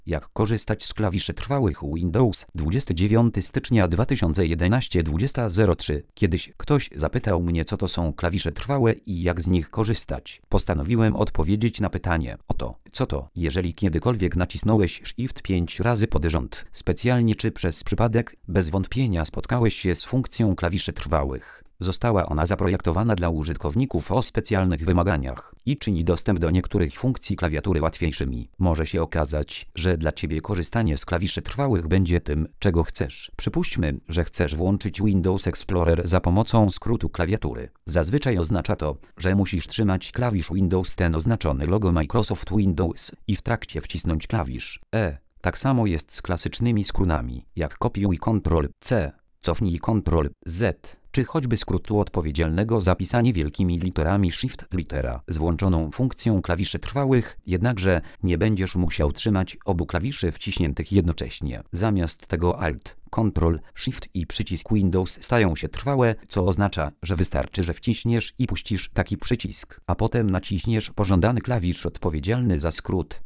Jak korzystać z klawiszy trwałych Windows 29 stycznia 2011 20:03. Kiedyś ktoś zapytał mnie, co to są klawisze trwałe i jak z nich korzystać. Postanowiłem odpowiedzieć na pytanie: oto, co to? Jeżeli kiedykolwiek nacisnąłeś Shift 5 razy pod rząd, specjalnie czy przez przypadek, bez wątpienia spotkałeś się z funkcją klawiszy trwałych. Została ona zaprojektowana dla użytkowników o specjalnych wymaganiach i czyni dostęp do niektórych funkcji klawiatury łatwiejszymi. Może się okazać, że dla Ciebie korzystanie z klawiszy trwałych będzie tym, czego chcesz. Przypuśćmy, że chcesz włączyć Windows Explorer za pomocą skrótu klawiatury. Zazwyczaj oznacza to, że musisz trzymać klawisz Windows, ten oznaczony logo Microsoft Windows, i w trakcie wcisnąć klawisz E. Tak samo jest z klasycznymi skrótami, jak kopiuj Ctrl+C, cofnij Ctrl+Z, czy choćby skrótu odpowiedzialnego za pisanie wielkimi literami Shift litera z włączoną funkcją klawiszy trwałych, jednakże nie będziesz musiał trzymać obu klawiszy wciśniętych jednocześnie. Zamiast tego Alt, Ctrl, Shift i przycisk Windows stają się trwałe, co oznacza, że wystarczy, że wciśniesz i puścisz taki przycisk, a potem naciśniesz pożądany klawisz odpowiedzialny za skrót.